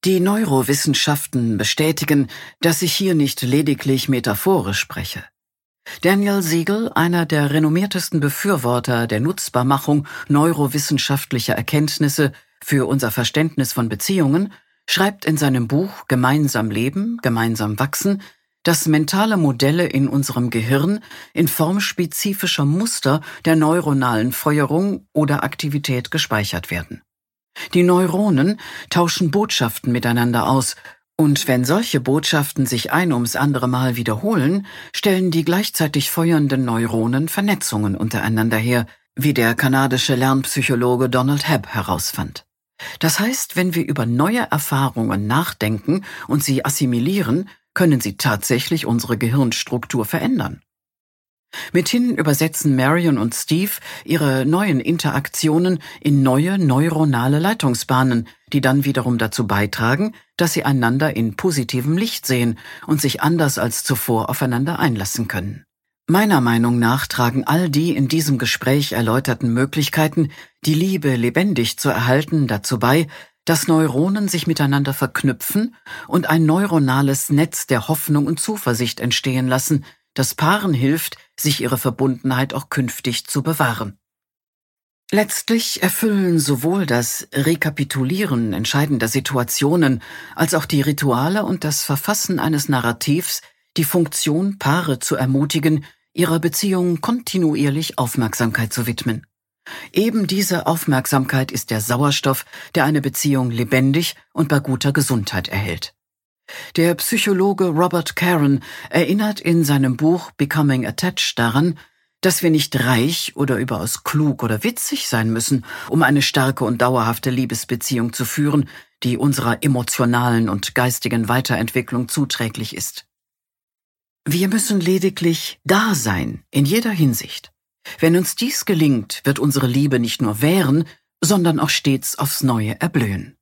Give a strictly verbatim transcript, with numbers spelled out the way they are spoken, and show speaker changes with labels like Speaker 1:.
Speaker 1: Die Neurowissenschaften bestätigen, dass ich hier nicht lediglich metaphorisch spreche. Daniel Siegel, einer der renommiertesten Befürworter der Nutzbarmachung neurowissenschaftlicher Erkenntnisse für unser Verständnis von Beziehungen, schreibt in seinem Buch Gemeinsam leben, gemeinsam wachsen, dass mentale Modelle in unserem Gehirn in Form spezifischer Muster der neuronalen Feuerung oder Aktivität gespeichert werden. Die Neuronen tauschen Botschaften miteinander aus, und wenn solche Botschaften sich ein ums andere Mal wiederholen, stellen die gleichzeitig feuernden Neuronen Vernetzungen untereinander her, wie der kanadische Lernpsychologe Donald Hebb herausfand. Das heißt, wenn wir über neue Erfahrungen nachdenken und sie assimilieren, können sie tatsächlich unsere Gehirnstruktur verändern. Mithin übersetzen Marion und Steve ihre neuen Interaktionen in neue neuronale Leitungsbahnen, die dann wiederum dazu beitragen, dass sie einander in positivem Licht sehen und sich anders als zuvor aufeinander einlassen können. Meiner Meinung nach tragen all die in diesem Gespräch erläuterten Möglichkeiten, die Liebe lebendig zu erhalten, dazu bei, dass Neuronen sich miteinander verknüpfen und ein neuronales Netz der Hoffnung und Zuversicht entstehen lassen, das Paaren hilft, sich ihre Verbundenheit auch künftig zu bewahren. Letztlich erfüllen sowohl das Rekapitulieren entscheidender Situationen als auch die Rituale und das Verfassen eines Narrativs die Funktion, Paare zu ermutigen, ihrer Beziehung kontinuierlich Aufmerksamkeit zu widmen. Eben diese Aufmerksamkeit ist der Sauerstoff, der eine Beziehung lebendig und bei guter Gesundheit erhält. Der Psychologe Robert Caron erinnert in seinem Buch Becoming Attached daran, dass wir nicht reich oder überaus klug oder witzig sein müssen, um eine starke und dauerhafte Liebesbeziehung zu führen, die unserer emotionalen und geistigen Weiterentwicklung zuträglich ist. Wir müssen lediglich da sein, in jeder Hinsicht. Wenn uns dies gelingt, wird unsere Liebe nicht nur währen, sondern auch stets aufs Neue erblühen.